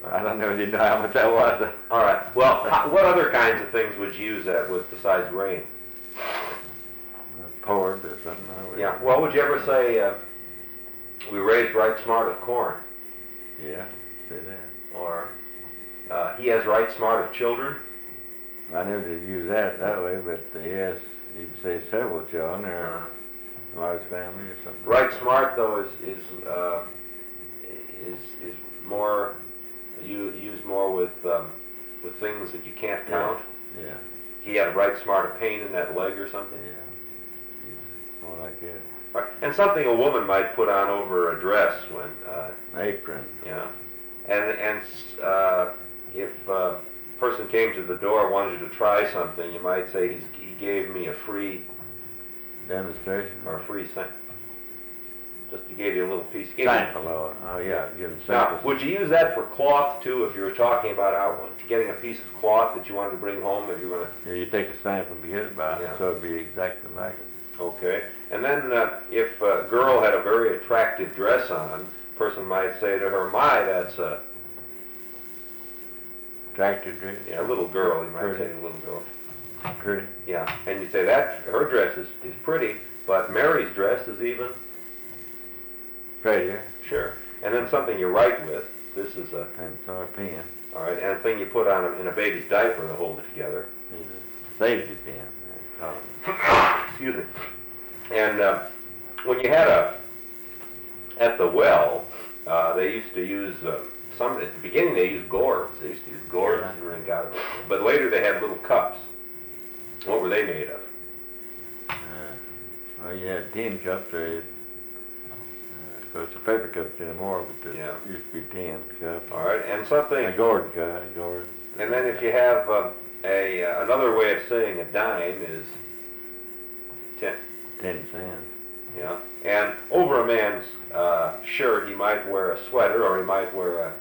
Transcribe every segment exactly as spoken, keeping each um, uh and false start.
I don't know, didn't know how much that was. All right. Well, how, what other kinds of things would you use that with besides grain? Poured or something. I Yeah. Well, would you ever say uh, we raised right smart of corn? Yeah, say that. Or uh, he has right smart of children? I never did use that that way, but uh, yes, you can say several children or a large family or something. Right smart though is is uh, is is more you used more with um, with things that you can't count. Yeah. yeah. He had a right smart of pain in that leg or something. Yeah. More like that. Right. And something a woman might put on over a dress when. Uh, Apron. Yeah. And and uh, if a person came to the door and wanted you to try something, you might say he's, he gave me a free demonstration or a free sample. Just he gave you a little piece. He gave sample. You, oh yeah, give him now, samples. would you use that for cloth too? If you were talking about out getting a piece of cloth that you wanted to bring home, if you were going to. Yeah, you take a sample to get it by, Yeah. so it'd be exactly like it. Okay. And then uh, if a girl had a very attractive dress on, a person might say to her, "My, that's a." Tractor dress? Yeah, a little girl, you might Pretty. say, a little girl. Pretty. Yeah, and you say that her dress is, is pretty, but Mary's dress is even Prettier. sure. And then something you write with. This is a And it's our pen. all right, and a thing you put on a, in a baby's diaper to hold it together. It's a safety pen. They call it. Excuse me. And uh, when you had a at the well, uh, they used to use. Uh, Some, at the beginning they used gourds. They used to use gourds. Yeah. You really got it. But later they had little cups. What were they made of? Uh, well, you had tin cups, or it, uh, of course the paper cups anymore, but it Yeah. used to be tin cups. All right, and something. A gourd cup, a gourd. And then if you have uh, a uh, another way of saying a dime is ten. Ten cents. Yeah. And over a man's uh, shirt, he might wear a sweater, or he might wear a.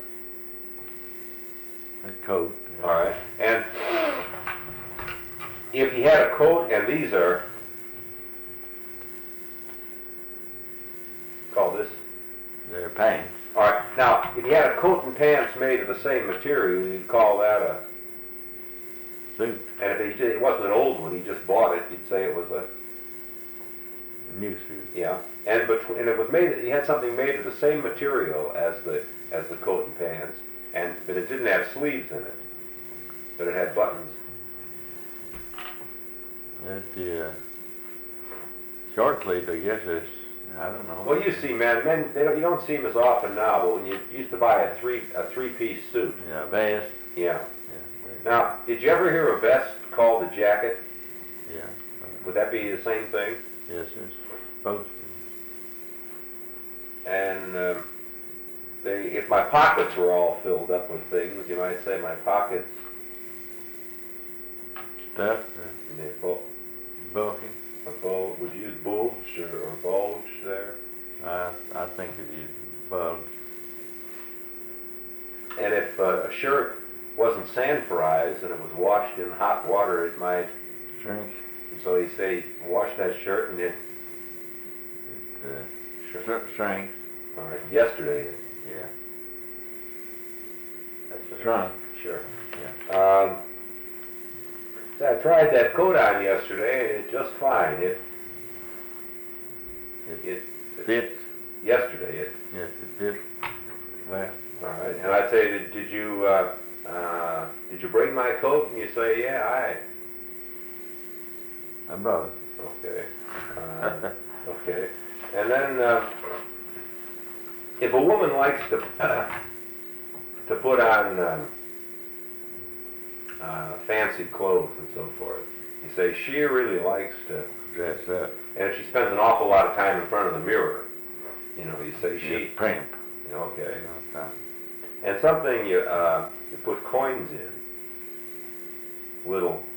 A coat. All right. And if he had a coat, and these are call this. They're pants. All right. Now, if he had a coat and pants made of the same material, you'd call that a. Suit. And if he just, it wasn't an old one, he just bought it, you'd say it was a. New suit. Yeah, and between, and it was made. He had something made of the same material as the as the coat and pants, and but it didn't have sleeves in it, but it had buttons. That's the uh, short sleeve, I guess. Is I don't know. Well, you see, man, men they don't you don't see them as often now, but when you used to buy a three a three piece suit. Yeah, vest. Yeah. Yeah. They, Now, did you ever hear a vest called a jacket? yeah. Would that be the same thing? Yes, it's supposed to. And um, they, if my pockets were all filled up with things, you might say my pockets. Stuff. They bo- Bulky. a bul- would you use bulge or, or bulge there? I I think it is bulge. And if uh, a shirt wasn't sandpaperized and it was washed in hot water, it might. Shrink. And so you say, wash that shirt, and it. It uh, Sure. sh- shrinks. All right. Yesterday. Yeah. That's right. Shrunk. Sure. Yeah. Um, so I tried that coat on yesterday, and it's just fine. It. It, It. fits. Yesterday. It. Yes, it fits. Well. All right. And I'd say, did, did you uh, uh, did you bring my coat? And you say, yeah, I. I bought it. Okay. Um, okay. And then, uh, if a woman likes to to put on um, uh, fancy clothes and so forth, you say she really likes to Dress up. and she spends an awful lot of time in front of the mirror. You know, you say she. Yeah, primp. You know, okay. No time. And something you uh, you put coins in, little